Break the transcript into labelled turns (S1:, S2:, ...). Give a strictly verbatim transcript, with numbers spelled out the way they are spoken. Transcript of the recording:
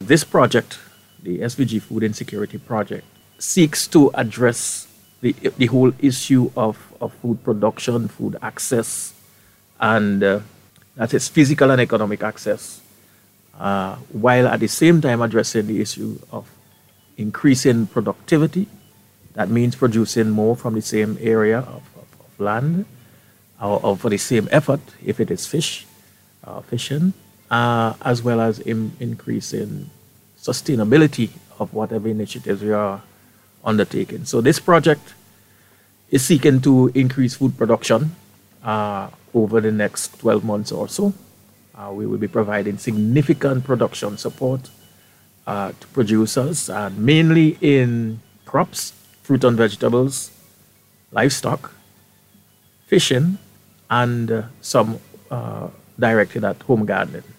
S1: this project, the S V G Food Insecurity Project, seeks to address the, the whole issue of, of food production, food access, and uh, that is physical and economic access, uh, while at the same time addressing the issue of increasing productivity. That means producing more from the same area of, of, of land, or, or for the same effort, if it is fish, uh, fishing, uh, as well as in, increasing sustainability of whatever initiatives we are undertaking. So this project is seeking to increase food production uh, over the next twelve months or so. Uh, we will be providing significant production support uh, to producers, and mainly in crops, fruit and vegetables, livestock, fishing, and uh, some uh, directed at home gardening.